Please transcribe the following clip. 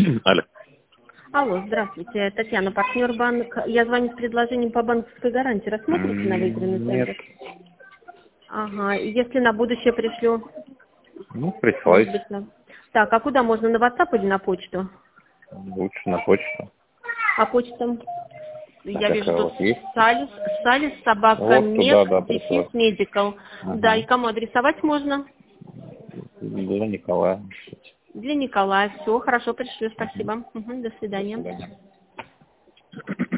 Алло. Алло, здравствуйте, Татьяна, партнер банк. Я звоню с предложением по банковской гарантии. Рассмотрите на выигранный Нет. центр? Ага, и если на будущее пришлю, Ну, может присылайте. быть, на... Так, а куда можно, на WhatsApp или на почту? Лучше на почту. А почтам? А Я вижу какая у тут вас есть? Салис, собака, Вот туда, мед, да, дефис, присылайте. медикал. Да, и Ага. кому адресовать можно? Для Николая. Для Николая. Все, хорошо, пришлю, Мгм. спасибо. До До свидания. свидания.